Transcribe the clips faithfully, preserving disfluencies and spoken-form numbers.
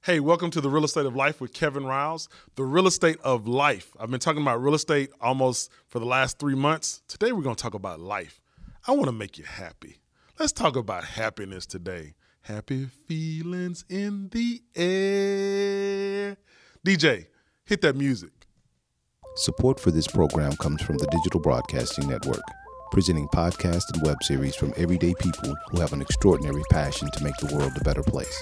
Hey, welcome to the Real Estate of Life with Kevin Riles. The Real Estate of Life. I've been talking about real estate almost for the last three months. Today we're going to talk about life. I want to make you happy. Let's talk about happiness today. Happy feelings in the air. D J, hit that music. Support for this program comes from the Digital Broadcasting Network, presenting podcasts and web series from everyday people who have an extraordinary passion to make the world a better place.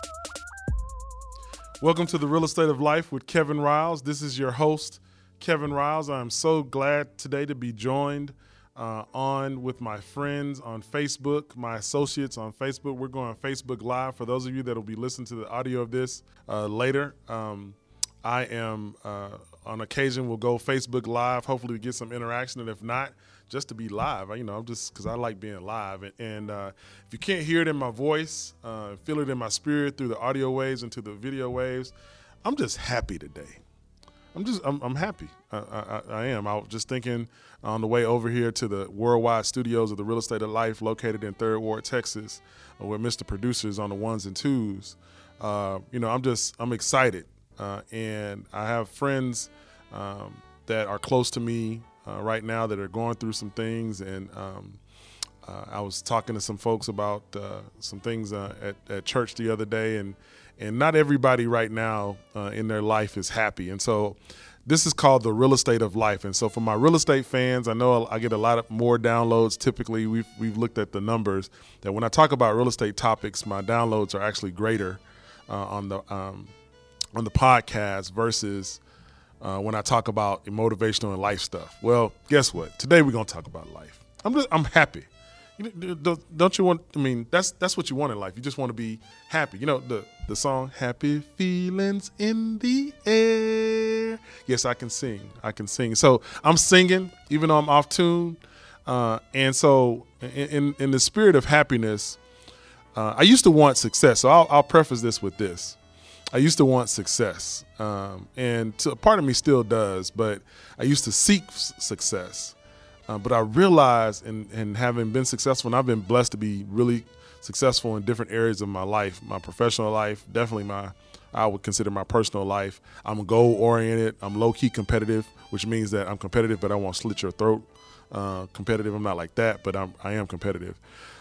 Welcome to the Real Estate of Life with Kevin Riles. This is your host, Kevin Riles. I'm so glad today to be joined uh, on with my friends on Facebook, my associates on Facebook. We're going Facebook Live. For those of you that will be listening to the audio of this uh, later, um, I am uh, on occasion will go Facebook Live. Hopefully we get some interaction, and if not, just to be live. You know, I'm just because I like being live. And, and uh, if you can't hear it in my voice, uh, feel it in my spirit through the audio waves and to the video waves, I'm just happy today. I'm just I'm, I'm happy. I, I, I am. I was just thinking on the way over here to the worldwide studios of the Real Estate of Life, located in Third Ward, Texas, uh, where Mister Producer is on the ones and twos. Uh, you know, I'm just I'm excited, uh, and I have friends um, that are close to me. Uh, right now that are going through some things, and um, uh, I was talking to some folks about uh, some things uh, at, at church the other day, and and not everybody right now uh, in their life is happy, and so this is called the Real Estate of Life. And so for my real estate fans, I know I get a lot of more downloads. Typically, we've we've looked at the numbers that when I talk about real estate topics, my downloads are actually greater uh, on the um, on the podcast versus Uh, when I talk about motivational and life stuff. Well, guess what? Today we're gonna talk about life. I'm just, I'm happy. You, don't you want? I mean, that's that's what you want in life. You just want to be happy. You know the the song "Happy Feelings in the Air." Yes, I can sing. I can sing. So I'm singing even though I'm off tune. Uh, and so in, in in the spirit of happiness, uh, I used to want success. So I'll, I'll preface this with this. I used to want success, um, and to, a part of me still does, but I used to seek s- success. Uh, but I realized in, in having been successful, and I've been blessed to be really successful in different areas of my life, my professional life, definitely my, I would consider my personal life. I'm goal-oriented. I'm low-key competitive, which means that I'm competitive, but I won't slit your throat. Uh, competitive, I'm not like that, but I'm, I am competitive.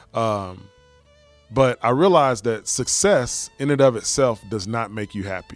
Um, But I realized that success in and of itself does not make you happy.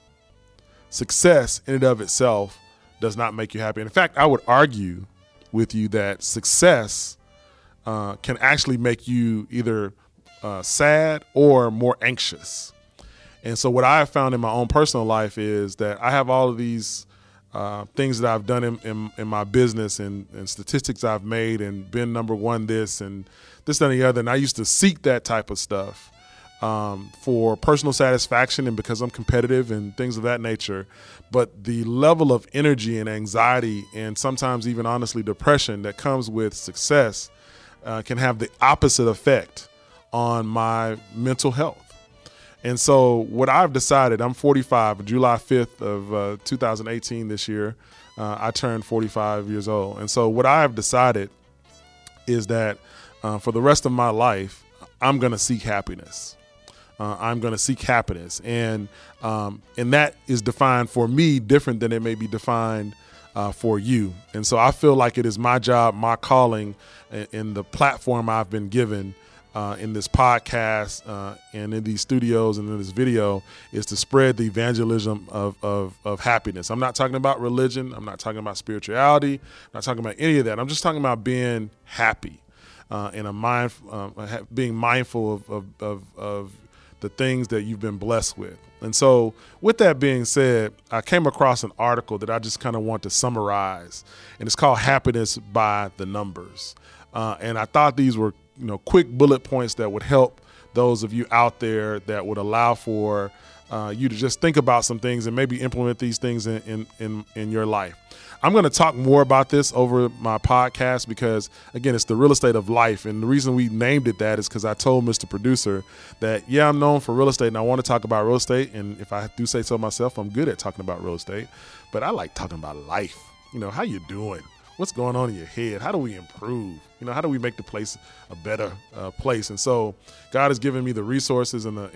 Success in and of itself does not make you happy. And in fact, I would argue with you that success uh, can actually make you either uh, sad or more anxious. And so what I have found in my own personal life is that I have all of these uh, things that I've done in, in, in my business and, and statistics I've made and been number one this and this and the other. And I used to seek that type of stuff um, for personal satisfaction and because I'm competitive and things of that nature. But the level of energy and anxiety and sometimes even honestly depression that comes with success uh, can have the opposite effect on my mental health. And so what I've decided, I'm forty-five, July fifth of uh, two thousand eighteen this year, uh, I turned forty-five years old. And so what I have decided is that uh, for the rest of my life, I'm going to seek happiness. Uh, I'm going to seek happiness. And um, and that is defined for me different than it may be defined uh, for you. And so I feel like it is my job, my calling, in, in the platform I've been given Uh, in this podcast uh, and in these studios and in this video is to spread the evangelism of, of, of happiness. I'm not talking about religion. I'm not talking about spirituality. I'm not talking about any of that. I'm just talking about being happy uh, and a mind, uh, being mindful of, of, of, of the things that you've been blessed with. And so with that being said, I came across an article that I just kind of want to summarize, and it's called Happiness by the Numbers. Uh, and I thought these were you know, quick bullet points that would help those of you out there that would allow for uh, you to just think about some things and maybe implement these things in, in, in, in your life. I'm going to talk more about this over my podcast because, again, it's the real estate of life. And the reason we named it that is because I told Mister Producer that, yeah, I'm known for real estate and I want to talk about real estate. And if I do say so myself, I'm good at talking about real estate. But I like talking about life. You know, how you doing? What's going on in your head? How do we improve? You know, how do we make the place a better uh, place? And so God has given me the resources and the, and the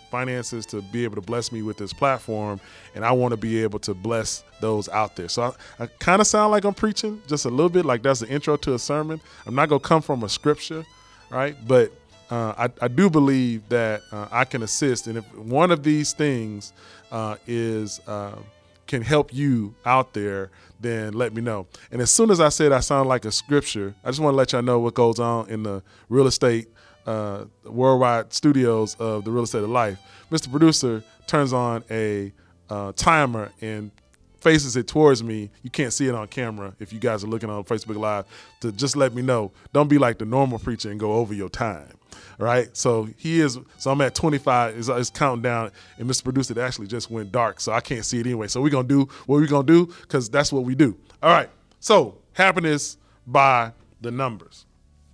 finances to be able to bless me with this platform, and I want to be able to bless those out there. So I, I kind of sound like I'm preaching just a little bit, like that's the intro to a sermon. I'm not going to come from a scripture, right? But uh, I, I do believe that uh, I can assist, and if one of these things uh, is uh, can help you out there, then let me know. And as soon as I said I sound like a scripture, I just want to let y'all know what goes on in the real estate uh, worldwide studios of the Real Estate of Life. Mister Producer turns on a uh, timer and faces it towards me. You can't see it on camera if you guys are looking on Facebook Live, to just let me know. Don't be like the normal preacher and go over your time. Right, so he is. So I'm at twenty-five. It's, it's counting down, and Mister Producer, it actually just went dark, so I can't see it anyway. So we're gonna do what we're gonna do because that's what we do. All right. So happiness by the numbers.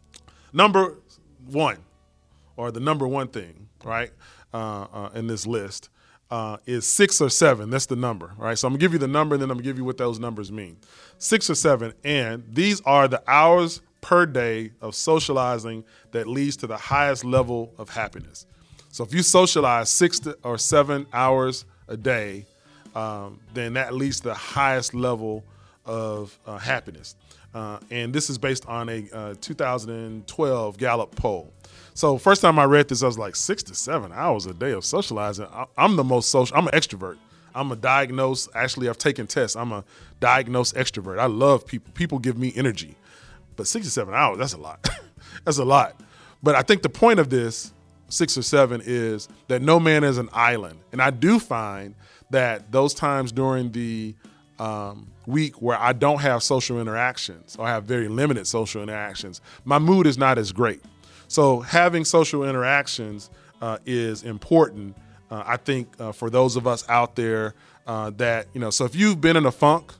Number one, or the number one thing, right, uh, uh, in this list uh, is six or seven. That's the number, right? So I'm gonna give you the number, and then I'm gonna give you what those numbers mean. Six or seven, and these are the hours per day of socializing that leads to the highest level of happiness. So if you socialize six to, or seven hours a day, um, then that leads to the highest level of uh, happiness. Uh, and this is based on a uh, two thousand twelve Gallup poll. So first time I read this, I was like, six to seven hours a day of socializing. I, I'm the most social. I'm an extrovert. I'm a diagnosed. Actually, I've taken tests. I'm a diagnosed extrovert. I love people. People give me energy. But six to seven hours, that's a lot. That's a lot. But I think the point of this, six or seven, is that no man is an island. And I do find that those times during the um, week where I don't have social interactions, or I have very limited social interactions, my mood is not as great. So having social interactions uh, is important, uh, I think, uh, for those of us out there uh, that, you know, so if you've been in a funk,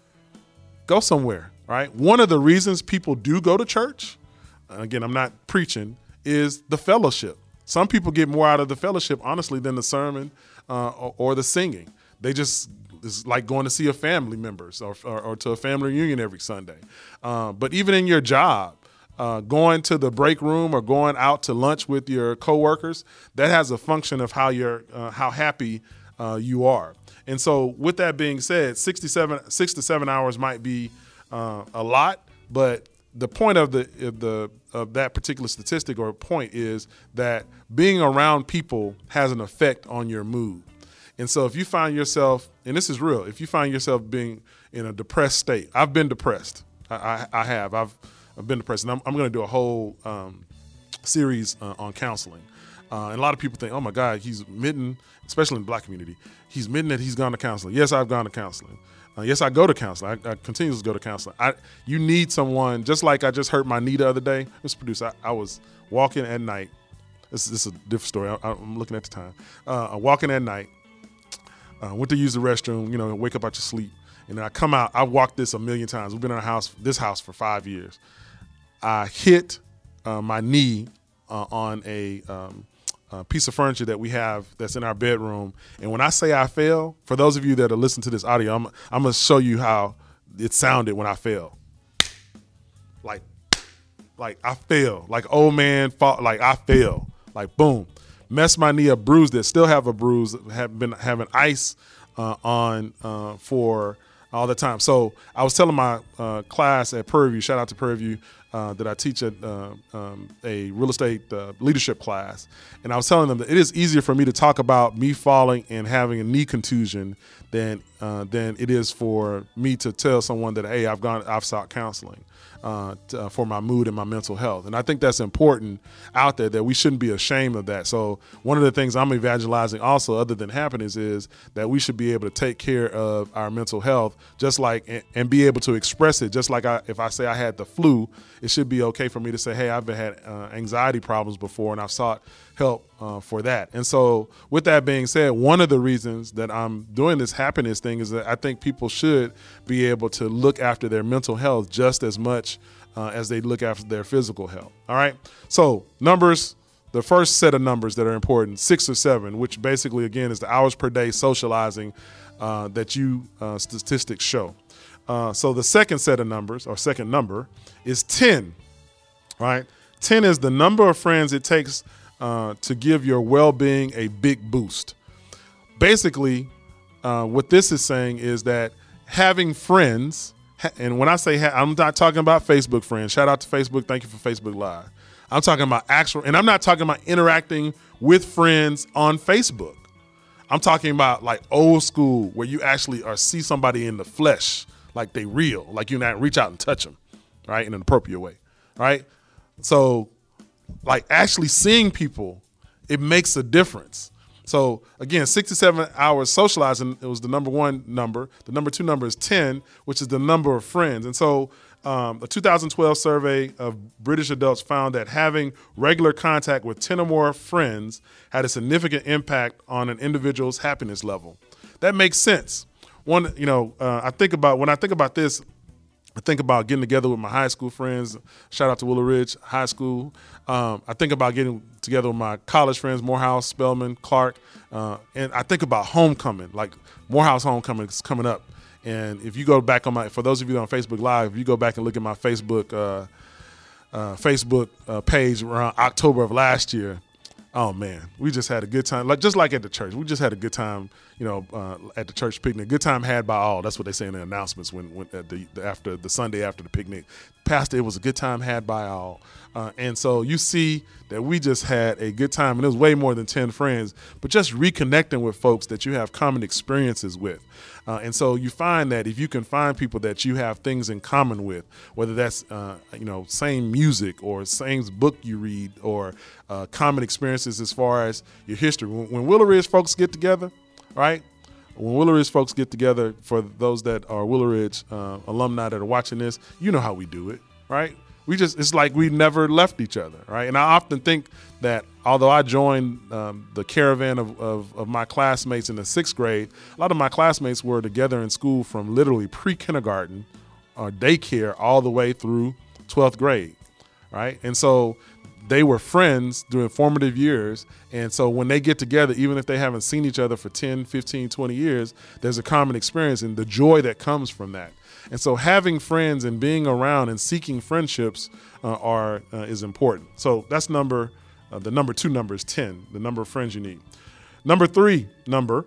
go somewhere. Right. One of the reasons people do go to church, again, I'm not preaching, is the fellowship. Some people get more out of the fellowship, honestly, than the sermon uh, or, or the singing. They just, it's like going to see a family members or, or, or to a family reunion every Sunday. Uh, but even in your job, uh, going to the break room or going out to lunch with your coworkers, that has a function of how you're, uh, how happy uh, you are. And so with that being said, sixty-seven, six to seven hours might be Uh, a lot, but the point of the of the of that particular statistic or point is that being around people has an effect on your mood. And so if you find yourself, and this is real, if you find yourself being in a depressed state, I've been depressed. I, I, I have. I've I've been depressed, and I'm, I'm going to do a whole um, series uh, on counseling. Uh, and a lot of people think, oh my God, he's admitting, especially in the Black community, he's admitting that he's gone to counseling. Yes, I've gone to counseling. Uh, yes, I go to counseling. I, I continue to go to counseling. I, you need someone, just like I just hurt my knee the other day. Mister Producer, I, I was walking at night. This, this is a different story. I, I'm looking at the time. Uh, walking at night. Uh, went to use the restroom, you know, wake up out your sleep. And then I come out. I've walked this a million times. We've been in our house, this house for five years. I hit uh, my knee uh, on a um, Uh, piece of furniture that we have that's in our bedroom. And when I say I fell, for those of you that are listening to this audio, I'm, I'm going to show you how it sounded when I fell. Like, like I fell, like old man fall, like I fell, like boom, messed my knee up, bruised it, still have a bruise, have been having ice uh, on uh, for all the time. So I was telling my uh, class at Prairie View, shout out to Prairie View, Uh, that I teach at uh, um, a real estate uh, leadership class. And I was telling them that it is easier for me to talk about me falling and having a knee contusion than uh, than it is for me to tell someone that, hey, I've gone, I've sought counseling uh, to, uh, for my mood and my mental health. And I think that's important out there, that we shouldn't be ashamed of that. So one of the things I'm evangelizing also, other than happiness, is that we should be able to take care of our mental health, just like, and, and be able to express it. Just like I, if I say I had the flu, it should be okay for me to say, hey, I've had uh, anxiety problems before, and I've sought help uh, for that. And so with that being said, one of the reasons that I'm doing this happiness thing is that I think people should be able to look after their mental health just as much uh, as they look after their physical health. All right. So numbers, the first set of numbers that are important, six or seven, which basically, again, is the hours per day socializing uh, that you uh, statistics show. Uh, so the second set of numbers, or second number, is ten, right? ten is the number of friends it takes uh, to give your well-being a big boost. Basically, uh, what this is saying is that having friends, and when I say ha- I'm not talking about Facebook friends. Shout out to Facebook. Thank you for Facebook Live. I'm talking about actual, and I'm not talking about interacting with friends on Facebook. I'm talking about like old school, where you actually are see somebody in the flesh, like they real, like you not reach out and touch them, right, in an appropriate way, right? So, like actually seeing people, it makes a difference. So again, six to seven hours socializing, it was the number one number. The number two number is ten, which is the number of friends. And so um, a two thousand twelve survey of British adults found that having regular contact with ten or more friends had a significant impact on an individual's happiness level. That makes sense. One, you know, uh, I think about, when I think about this, I think about getting together with my high school friends. Shout out to Willow Ridge High School. Um, I think about getting together with my college friends, Morehouse, Spelman, Clark. Uh, and I think about homecoming, like Morehouse homecoming is coming up. And if you go back on my, for those of you on Facebook Live, if you go back and look at my Facebook uh, uh, Facebook uh, page around October of last year, oh man, we just had a good time. Like just like at the church, we just had a good time. You know, uh, at the church picnic, good time had by all. That's what they say in the announcements when, when at the, the after the Sunday after the picnic. Pastor, it was a good time had by all. Uh, and so you see that we just had a good time, and it was way more than ten friends, but just reconnecting with folks that you have common experiences with. Uh, and so you find that if you can find people that you have things in common with, whether that's, uh, you know, same music or same book you read or uh, common experiences as far as your history. When, when Willow Ridge folks get together, right? When Willow Ridge folks get together, for those that are Willow Ridge uh, alumni that are watching this, you know how we do it, right? We just, it's like we never left each other, right? And I often think that although I joined um, the caravan of, of, of my classmates in the sixth grade, a lot of my classmates were together in school from literally pre-kindergarten or daycare all the way through twelfth grade, right? And so they were friends during formative years. And so when they get together, even if they haven't seen each other for ten, fifteen, twenty years, there's a common experience and the joy that comes from that. And so having friends and being around and seeking friendships uh, are uh, is important. So that's number, uh, the number two number is ten, the number of friends you need. Number three number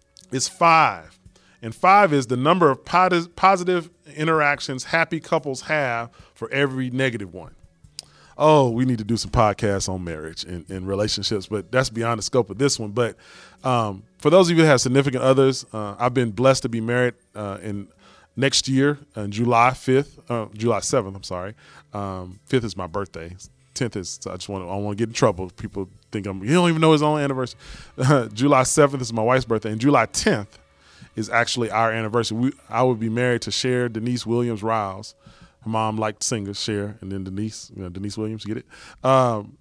is five. And five is the number of pos- positive interactions happy couples have for every negative one. Oh, we need to do some podcasts on marriage and, and relationships, but that's beyond the scope of this one. But um, for those of you that have significant others, uh, I've been blessed to be married uh, in next year on July fifth, uh, July seventh, I'm sorry. Um, fifth is my birthday. tenth is, so I just want to, I don't want to get in trouble. People think I'm, you don't even know his own anniversary. Uh, July seventh is my wife's birthday, and July tenth is actually our anniversary. We, I would be married to Cher Denise Williams Riles. Her mom liked singers, Cher, and then Denise, you know, Denise Williams, you get it? Um,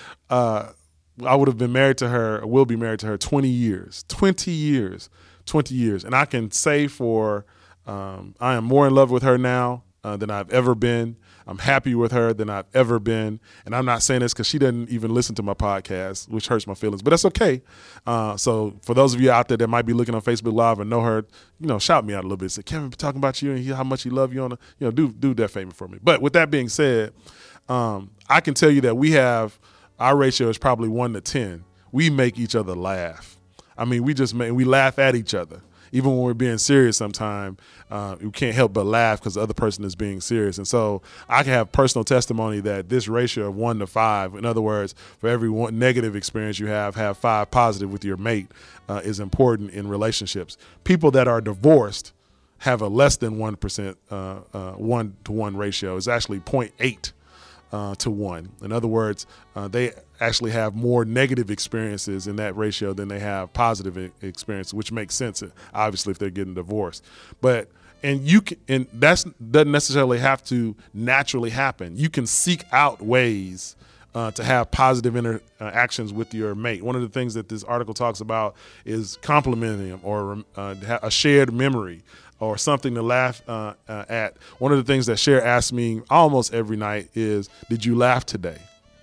uh, I would have been married to her, will be married to her twenty years, twenty years, twenty years. And I can say for, um, I am more in love with her now uh, than I've ever been. I'm happy with her than I've ever been. And I'm not saying this because she doesn't even listen to my podcast, which hurts my feelings, but that's okay. Uh, so for those of you out there that might be looking on Facebook Live and know her, you know, shout me out a little bit. Say, Kevin, talking about you and how much he love you on a, you know, do, do that favor for me. But with that being said, um, I can tell you that we have, our ratio is probably one to ten. We make each other laugh. I mean, we just make, we laugh at each other. Even when we're being serious sometime, uh, you can't help but laugh because the other person is being serious. And so I can have personal testimony that this ratio of one to five, in other words, for every one negative experience you have, have five positive with your mate uh, is important in relationships. People that are divorced have a less than one percent uh, uh, one to one ratio. It's actually zero point eight uh, to one. In other words, uh, they actually have more negative experiences in that ratio than they have positive experiences, which makes sense, obviously, if they're getting divorced. But and you can, and that doesn't necessarily have to naturally happen. You can seek out ways uh, to have positive interactions with your mate. One of the things that this article talks about is complimenting them or uh, a shared memory or something to laugh uh, uh, at. One of the things that Cher asks me almost every night is, did you laugh today?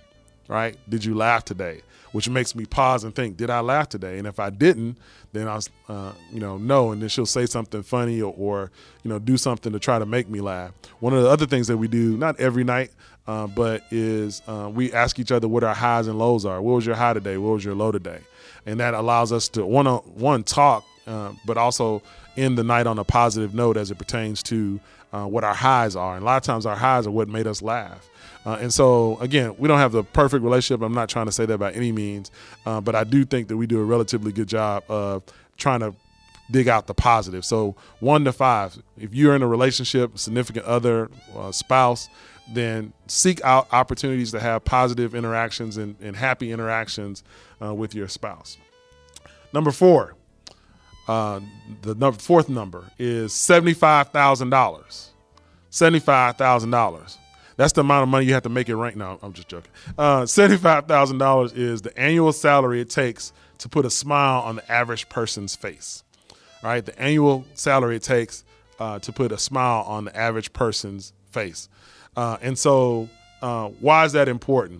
Right? Did you laugh today? Which makes me pause and think, did I laugh today? And if I didn't, then I'll, uh, you know, no. And then she'll say something funny or, or, you know, do something to try to make me laugh. One of the other things that we do, not every night, uh, but is uh, we ask each other what our highs and lows are. What was your high today? What was your low today? And that allows us to one on one talk, uh, but also end the night on a positive note as it pertains to uh, what our highs are. And a lot of times our highs are what made us laugh. Uh, and so, again, we don't have the perfect relationship. I'm not trying to say that by any means, uh, but I do think that we do a relatively good job of trying to dig out the positive. So one to five, if you're in a relationship, significant other, uh, spouse, then seek out opportunities to have positive interactions and, and happy interactions uh, with your spouse. Number four, uh, the number, fourth number is seventy-five thousand dollars. seventy-five thousand dollars. That's the amount of money you have to make it rank. No, I'm just joking. Uh, seventy-five thousand dollars is the annual salary it takes to put a smile on the average person's face. All right, the annual salary it takes uh, to put a smile on the average person's face. Uh, and so uh, why is that important?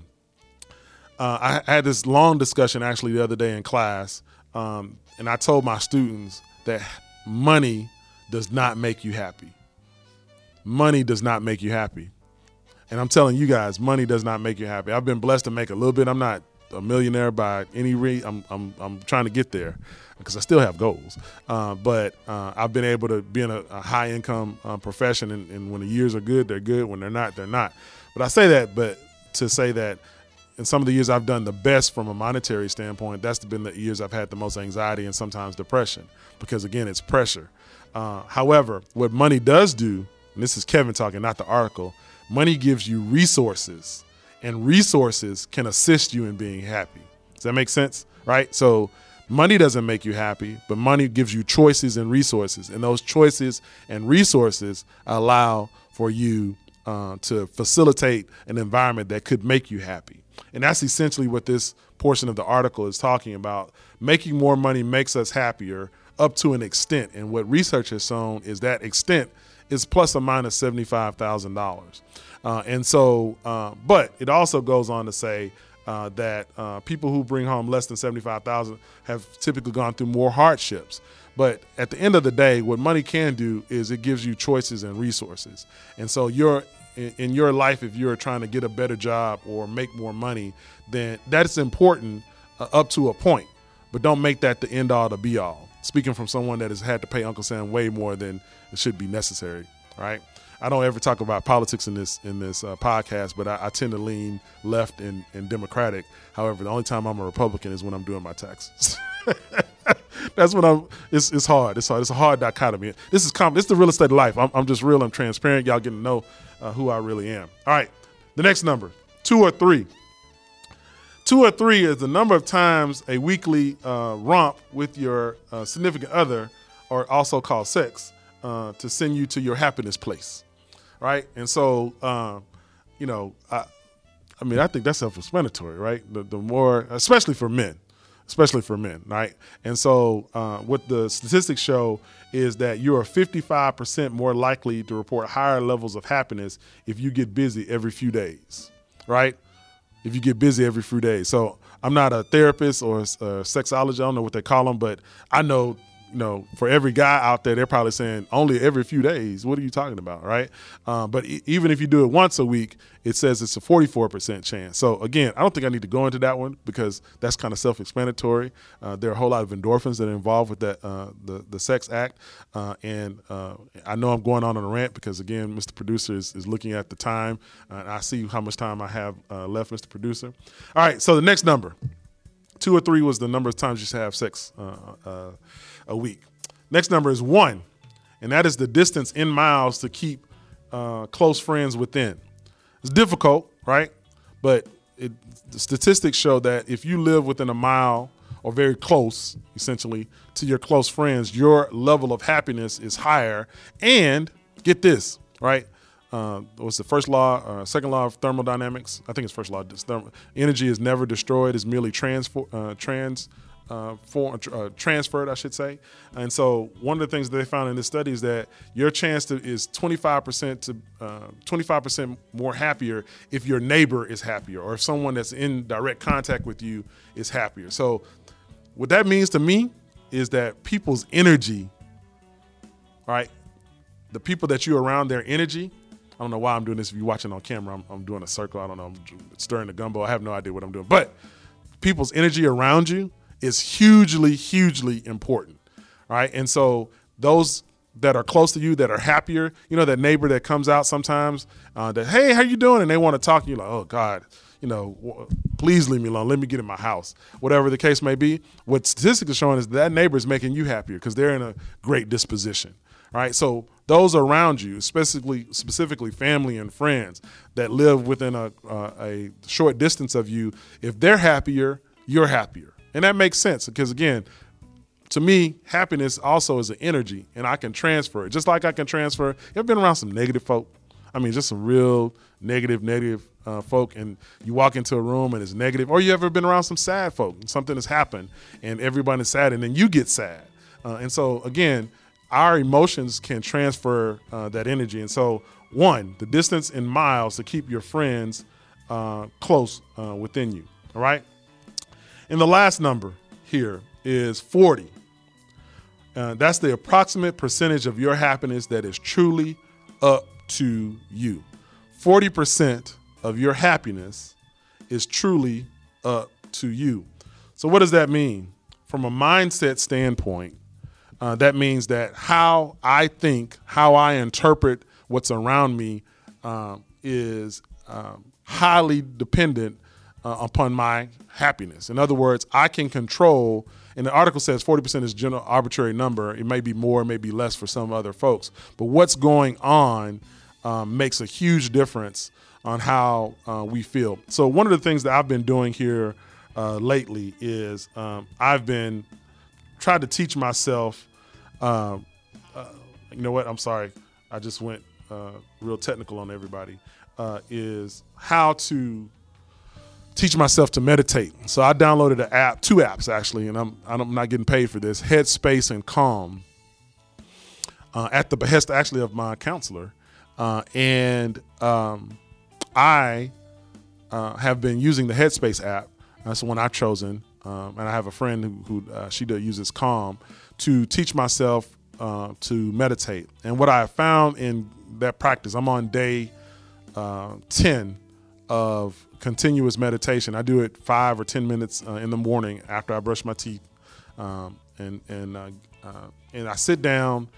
Uh, I had this long discussion actually the other day in class, um, and I told my students that money does not make you happy. Money does not make you happy. And I'm telling you guys, money does not make you happy. I've been blessed to make a little bit. I'm not a millionaire by any rate. I'm, I'm, I'm trying to get there because I still have goals. Uh, but uh, I've been able to be in a, a high income uh, profession, and, and when the years are good, they're good. When they're not, they're not. But I say that, but to say that in some of the years I've done the best from a monetary standpoint, that's been the years I've had the most anxiety and sometimes depression because, again, it's pressure. Uh, however, what money does do, and this is Kevin talking, not the article, money gives you resources, and resources can assist you in being happy. Does that make sense? Right? So money doesn't make you happy, but money gives you choices and resources, and those choices and resources allow for you uh, to facilitate an environment that could make you happy. And that's essentially what this portion of the article is talking about. Making more money makes us happier up to an extent, and what research has shown is that extent is plus or minus seventy-five thousand dollars. Uh, and so, uh, but it also goes on to say uh, that uh, people who bring home less than seventy-five thousand dollars have typically gone through more hardships. But at the end of the day, what money can do is it gives you choices and resources. And so you're in, in your life, if you're trying to get a better job or make more money, then that's important uh, up to a point. But don't make that the end all, the be all. Speaking from someone that has had to pay Uncle Sam way more than it should be necessary, right? I don't ever talk about politics in this in this uh, podcast, but I, I tend to lean left and, and Democratic. However, the only time I'm a Republican is when I'm doing my taxes. That's when I'm. It's it's hard. It's hard. It's a hard dichotomy. This is com- This is the real estate of life. I'm, I'm just real. I'm transparent. Y'all getting to know uh, who I really am. All right. The next number, two or three. Two or three is the number of times a weekly uh, romp with your uh, significant other, or also called sex, uh, to send you to your happiness place, right? And so, um, you know, I, I mean, I think that's self-explanatory, right? The, the more, especially for men, especially for men, right? And so uh, what the statistics show is that you are fifty-five percent more likely to report higher levels of happiness if you get busy every few days, right? If you get busy every few days. So I'm not a therapist or a sexologist. I don't know what they call them, but I know, you know, for every guy out there, they're probably saying only every few days. What are you talking about, right? Um, but e- even if you do it once a week, it says it's a forty-four percent chance. So again, I don't think I need to go into that one because that's kind of self-explanatory. Uh, there are a whole lot of endorphins that are involved with that, uh, the the sex act. Uh, and uh, I know I'm going on on a rant because again, Mister Producer is, is looking at the time, uh, and I see how much time I have uh, left, Mister Producer. All right, so the next number, two or three was the number of times you should have sex uh, uh, a week. Next number is one, and that is the distance in miles to keep uh, close friends within. It's difficult, right? But it, the statistics show that if you live within a mile or very close, essentially, to your close friends, your level of happiness is higher. And get this, right? Uh, what's the first law, uh, second law of thermodynamics? I think it's first law. Therm- energy is never destroyed; it's merely transfer, uh, trans. Uh, for, uh, transferred, I should say. And so one of the things that they found in this study is that your chance to, is twenty-five percent to uh, twenty-five percent more happier if your neighbor is happier or if someone that's in direct contact with you is happier. So what that means to me is that people's energy, right, the people that you're around, their energy I don't know why I'm doing this. If you're watching on camera, I'm, I'm doing a circle. I don't know. I'm stirring the gumbo. I have no idea what I'm doing. But people's energy around you is hugely, hugely important, right? And so those that are close to you, that are happier, you know, that neighbor that comes out sometimes uh, that, hey, how you doing? And they want to talk to you like, oh, God, you know, please leave me alone. Let me get in my house. Whatever the case may be, what statistics are showing is that neighbor is making you happier because they're in a great disposition, right? So those around you, specifically specifically family and friends that live within a, uh, a short distance of you, if they're happier, you're happier. And that makes sense because, again, to me, happiness also is an energy, and I can transfer it. Just like I can transfer, you ever been around some negative folk? I mean, just some real negative, negative uh, folk, and you walk into a room and it's negative. Or you ever been around some sad folk and something has happened and everybody is sad and then you get sad. Uh, and so, again, our emotions can transfer uh, that energy. And so, one, the distance in miles to keep your friends uh, close uh, within you, all right? And the last number here is forty. Uh, that's the approximate percentage of your happiness that is truly up to you. forty percent of your happiness is truly up to you. So what does that mean? From a mindset standpoint, uh, that means that how I think, how I interpret what's around me um, is um, highly dependent Uh, upon my happiness. In other words, I can control, and the article says forty percent is general arbitrary number. It may be more, it may be less for some other folks. But what's going on um, makes a huge difference on how uh, we feel. So one of the things that I've been doing here uh, lately is um, I've been trying to teach myself, uh, uh, you know what, I'm sorry, I just went uh, real technical on everybody, uh, is how to teach myself to meditate. So I downloaded an app, two apps actually, and I'm I'm not getting paid for this, Headspace and Calm, uh, at the behest actually of my counselor. Uh, and um, I uh, have been using the Headspace app. That's the one I've chosen. Um, and I have a friend who, who uh, she does uses Calm to teach myself uh, to meditate. And what I have found in that practice, I'm on day uh, ten of continuous meditation. I do it five or ten minutes uh, in the morning after I brush my teeth, um, and and uh, uh, and I sit down,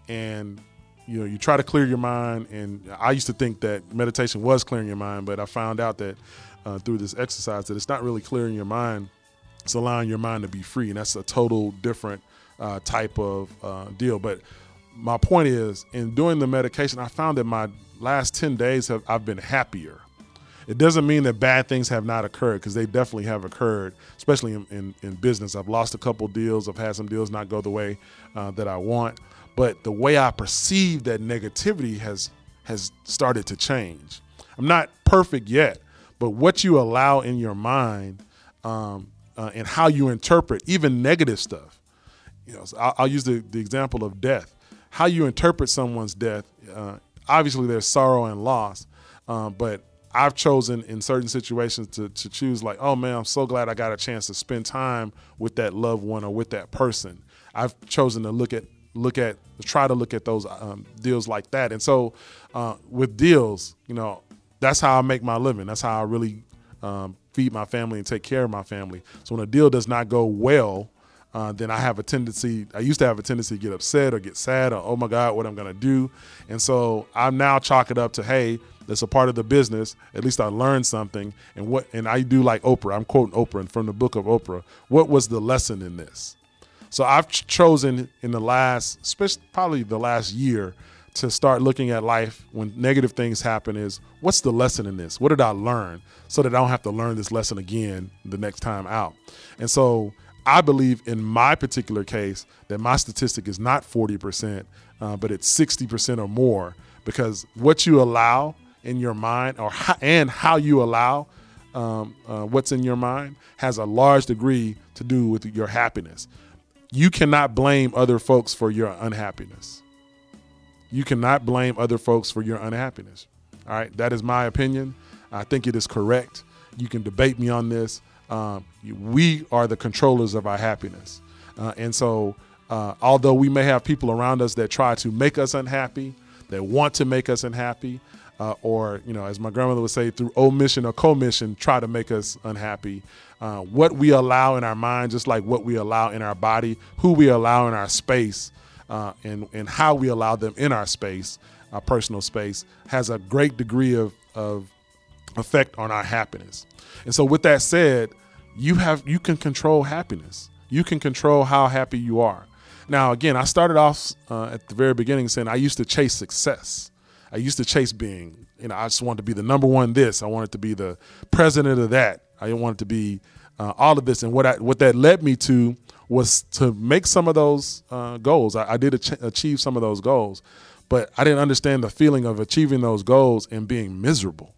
and you know you try to clear your mind. And I used to think that meditation was clearing your mind, but I found out that uh, through this exercise that it's not really clearing your mind. It's allowing your mind to be free, and that's a total different uh, type of uh, deal. But my point is, in doing the medication, I found that my last ten days have I've been happier. It doesn't mean that bad things have not occurred, because they definitely have occurred, especially in, in, in business. I've lost a couple deals. I've had some deals not go the way uh, that I want. But the way I perceive that negativity has has started to change. I'm not perfect yet, but what you allow in your mind um, uh, and how you interpret even negative stuff. You know, so I'll, I'll use the, the example of death. How you interpret someone's death, uh, obviously there's sorrow and loss, uh, but I've chosen in certain situations to, to choose like, oh man, I'm so glad I got a chance to spend time with that loved one or with that person. I've chosen to look at, look at, try to look at those um, deals like that. And so uh, with deals, you know, that's how I make my living. That's how I really um, feed my family and take care of my family. So when a deal does not go well, uh, then I have a tendency, I used to have a tendency to get upset or get sad or, oh my God, what I'm going to do. And so I now chalk it up to, hey, that's a part of the business. At least I learned something. And what, and I do like Oprah. I'm quoting Oprah and from the book of Oprah. What was the lesson in this? So I've ch- chosen in the last, especially probably the last year, to start looking at life when negative things happen is, what's the lesson in this? What did I learn? So that I don't have to learn this lesson again the next time out. And so I believe in my particular case that my statistic is not forty percent, uh, but it's sixty percent or more, because what you allow in your mind, or how, and how you allow um, uh, what's in your mind has a large degree to do with your happiness. You cannot blame other folks for your unhappiness. You cannot blame other folks for your unhappiness. All right, that is my opinion. I think it is correct. You can debate me on this. Um, we are the controllers of our happiness. Uh, and so uh, although we may have people around us that try to make us unhappy, that want to make us unhappy, uh, or, you know, as my grandmother would say, through omission or commission, try to make us unhappy. Uh, what we allow in our mind, just like what we allow in our body, who we allow in our space, uh, and, and how we allow them in our space, our personal space, has a great degree of, of effect on our happiness. And so with that said, you have you can control happiness. You can control how happy you are. Now, again, I started off uh, at the very beginning saying I used to chase success. I used to chase being, you know, I just wanted to be the number one this. I wanted to be the president of that. I wanted to be uh, all of this. And what I, what that led me to was to make some of those uh, goals. I, I did ach- achieve some of those goals, but I didn't understand the feeling of achieving those goals and being miserable,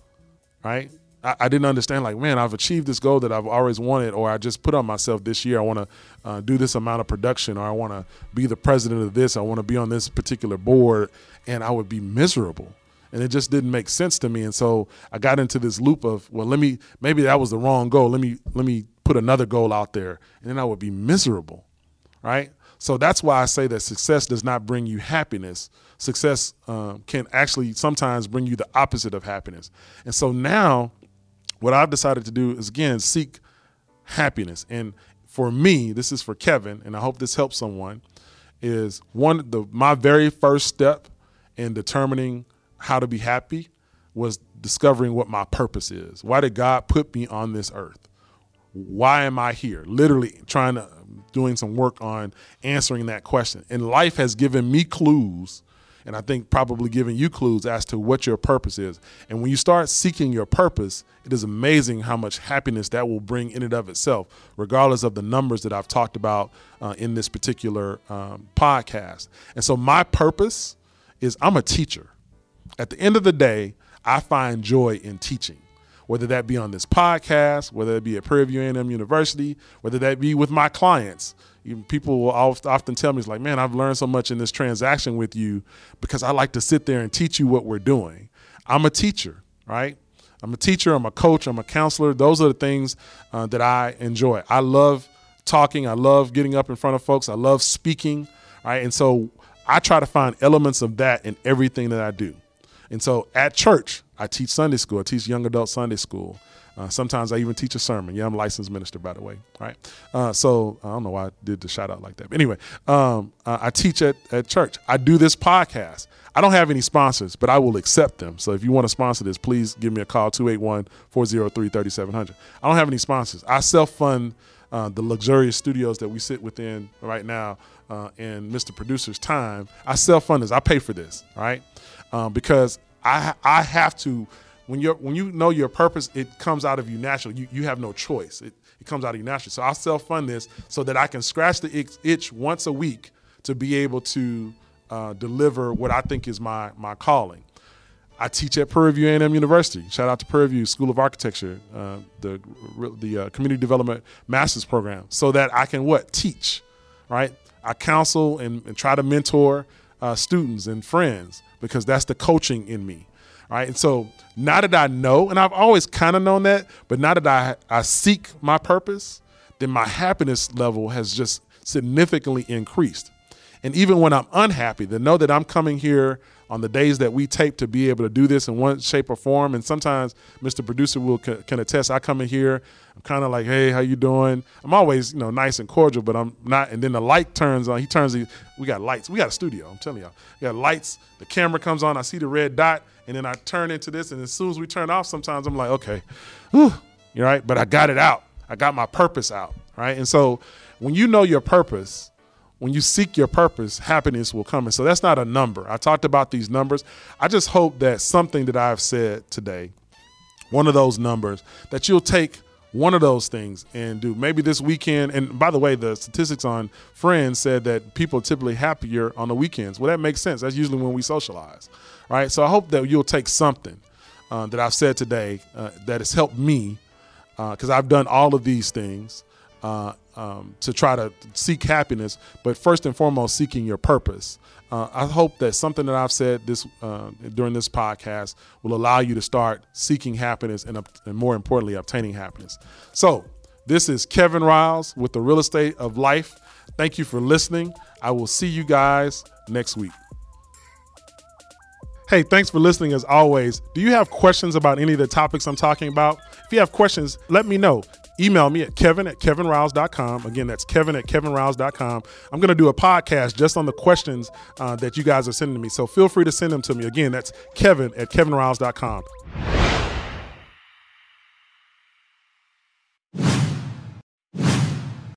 right? I, I didn't understand, like, man, I've achieved this goal that I've always wanted, or I just put on myself this year. I want to uh, do this amount of production, or I want to be the president of this. I want to be on this particular board, and I would be miserable. And it just didn't make sense to me. And so I got into this loop of, well, let me, maybe that was the wrong goal. Let me, let me put another goal out there, and then I would be miserable, right? So that's why I say that success does not bring you happiness. Success um, can actually sometimes bring you the opposite of happiness. And so now what I've decided to do is, again, seek happiness. And for me, this is for Kevin, and I hope this helps someone, is one, the my very first step in determining how to be happy was discovering what my purpose is. Why did God put me on this earth? Why am I here? Literally trying to, doing some work on answering that question. And life has given me clues, and I think probably giving you clues as to what your purpose is. And when you start seeking your purpose, it is amazing how much happiness that will bring in and of itself, regardless of the numbers that I've talked about uh, in this particular um, podcast. And so my purpose is, I'm a teacher. At the end of the day, I find joy in teaching, whether that be on this podcast, whether it be at Prairie View A and M University, whether that be with my clients. Even people will often tell me, it's like, man, I've learned so much in this transaction with you because I like to sit there and teach you what we're doing. I'm a teacher, right? I'm a teacher, I'm a coach, I'm a counselor. Those are the things uh, that I enjoy. I love talking. I love getting up in front of folks. I love speaking, right? And so I try to find elements of that in everything that I do. And so at church, I teach Sunday school. I teach young adult Sunday school. Uh, sometimes I even teach a sermon. Yeah, I'm a licensed minister, by the way. Right. Uh, so I don't know why I did the shout out like that. But anyway, um, uh, I teach at, at church. I do this podcast. I don't have any sponsors, but I will accept them. So if you want to sponsor this, please give me a call, two eight one, four oh three, three seven zero zero. I don't have any sponsors. I self-fund uh, the luxurious studios that we sit within right now uh, in Mister Producer's time. I self-fund this. I pay for this, right? Um, because I I have to, when you're when you know your purpose, it comes out of you naturally. You you have no choice. It it comes out of you naturally. So I self-fund this so that I can scratch the itch once a week to be able to uh, deliver what I think is my my calling. I teach at Prairie View A and M University. Shout out to Prairie View School of Architecture, uh, the the uh, Community Development Master's Program, so that I can what teach, right? I counsel and, and try to mentor uh, students and friends, because that's the coaching in me, right? And so now that I know, and I've always kind of known that, but now that I, I seek my purpose, then my happiness level has just significantly increased. And even when I'm unhappy, to know that I'm coming here on the days that we tape to be able to do this in one shape or form. And sometimes Mister Producer will can, can attest. I come in here, I'm kind of like, hey, how you doing? I'm always, you know, nice and cordial, but I'm not. And then the light turns on. He turns. The, we got lights. We got a studio. I'm telling y'all. We got lights. The camera comes on. I see the red dot, and then I turn into this. And as soon as we turn off, sometimes I'm like, okay, whew, you're right. But I got it out. I got my purpose out, right? And so when you know your purpose, when you seek your purpose, happiness will come. And so that's not a number. I talked about these numbers. I just hope that something that I've said today, one of those numbers, that you'll take one of those things and do. Maybe this weekend, and by the way, the statistics on Friends said that people are typically happier on the weekends. Well, that makes sense. That's usually when we socialize, right? So I hope that you'll take something uh, that I've said today uh, that has helped me, because uh, I've done all of these things, Uh, um, to try to seek happiness, but first and foremost, seeking your purpose. Uh, I hope that something that I've said this uh, during this podcast will allow you to start seeking happiness and, uh, and more importantly, obtaining happiness. So this is Kevin Riles with The Real Estate of Life. Thank you for listening. I will see you guys next week. Hey, thanks for listening as always. Do you have questions about any of the topics I'm talking about? If you have questions, let me know. Email me at kevin at kevin riles dot com. Again, that's kevin at kevin riles dot com. I'm going to do a podcast just on the questions uh, that you guys are sending to me. So feel free to send them to me. Again, that's kevin at kevin riles dot com.